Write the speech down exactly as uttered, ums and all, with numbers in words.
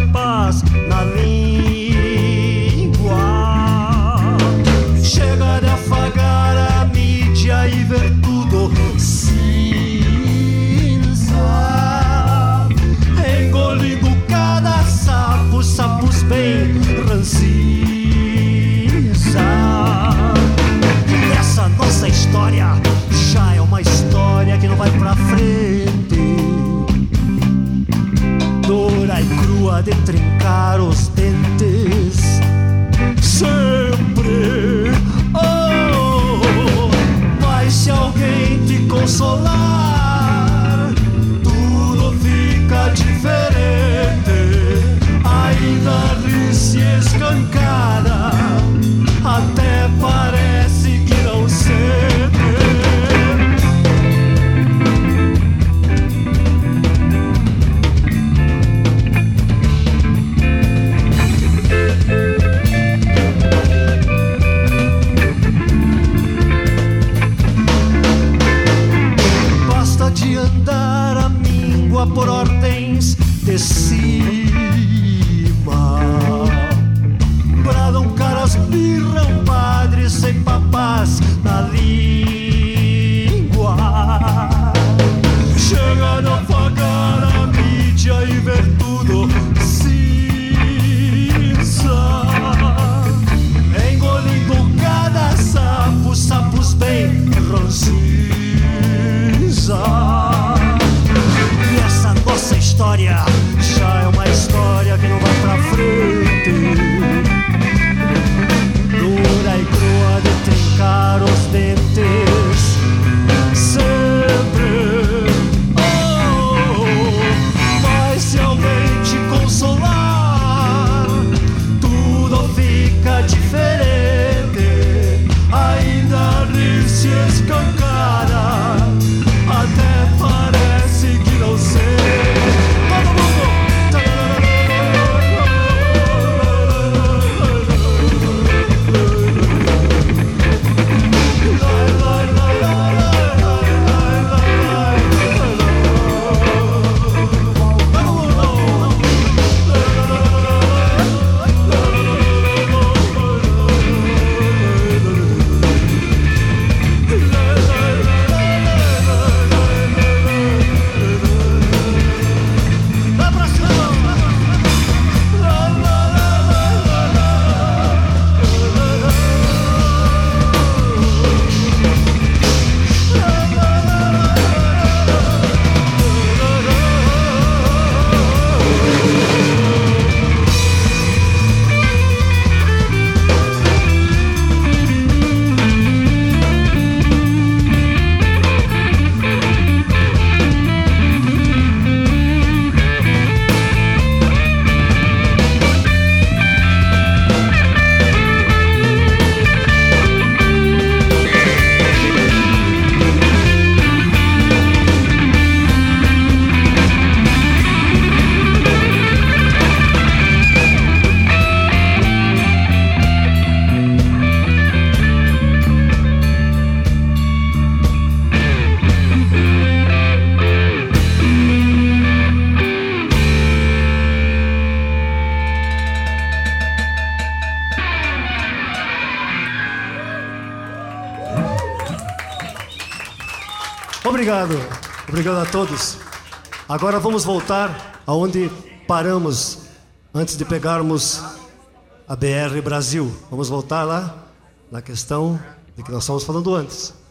sem paz na língua. Chega de afagar a mídia e ver tudo cinza, engolindo cada sapo, sapos bem ranciza. Essa nossa história já é uma história que não vai pra frente, dura e crua de trincar os dentes sempre. Oh, mas se alguém te consolar, tudo fica diferente. Ainda ri se escancara, até parece que não sente. Basta de andar a míngua por ordens de cima, bradam caras, birram padres sem papás na língua. Chega de afagar a mídia e ver tudo cinza, engolindo cada sapo, sapos bem ranciza. E essa nossa história já é uma história que não vai pra frente, dura e crua de trincar os dentes sempre. Oh, mas se alguém te consolar, tudo fica diferente. Ainda ri se escancara, até parece que não sei. Todo mundo! Obrigado, obrigado a todos. Agora vamos voltar aonde paramos antes de pegarmos a B R Brasil. Vamos voltar lá na questão de que nós estávamos falando antes.